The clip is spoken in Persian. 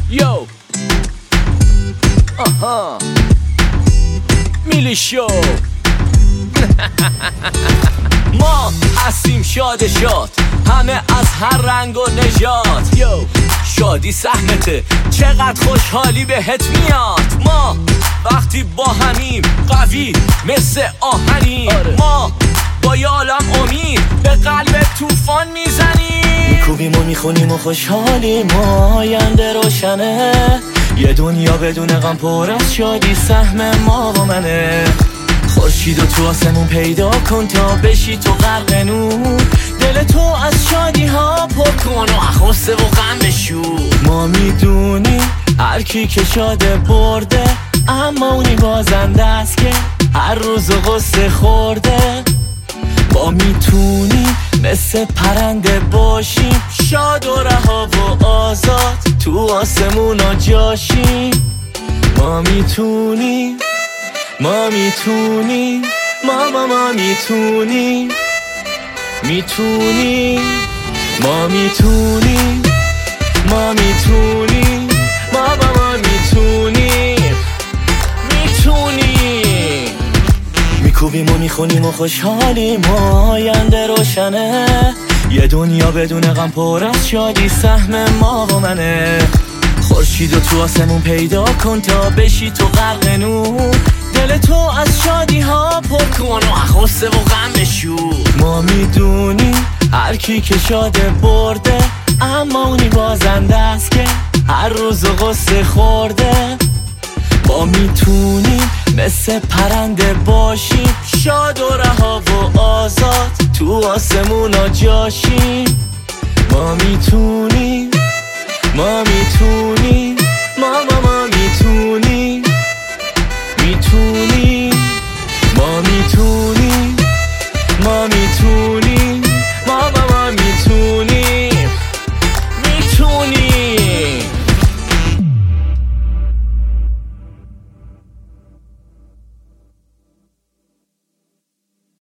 یو آها میلی شو ما هستیم شاد همه از هر رنگ و نژاد. یو شادی سهمته، چقدر خوشحالی بهت میاد. ما وقتی با همیم قوی مثل آهنیم. ما با یه عالم امید به قلب طوفان میزنیم. میکوبیم و میخونیم و خوشحالیم و آینده روشنه. یه دنیا بدون غم پر از شادی سهم ما و منه. خورشید و تو آسمون پیدا کن تا بشی تو غرق نور. دل تو از شادی ها پر کن و غصه و غم بشور. ما میدونیم هر کی که شاده برده، اما اونی بازنده است که هر روز غصه خورده. ما میتونیم مثل پرنده باشیم، شاد و رها و آزاد تو آسمون ها جاشیم. ما میتونیم ما میتونیم ما میتونیم میتونیم ما میتونیم ما میتونیم ما میتونیم میتونیم. میکوبیم و میخونیم و خوشحالیم و آینده روشنه. یه دنیا بدون غم پر از شادی سهم ما و منه. خورشید و تو آسمون پیدا کن تا بشی تو غرق نور. دل تو از شادی ها پر کن و غصه و غم بشور. ما میدونیم هر کی که شاده برده، اما اونی بازنده است که هر روز غصه خورده. ما میتونیم مثل پرنده باشیم، شاد و رها و آزاد تو آسمون ها جاشیم. ما میتونیم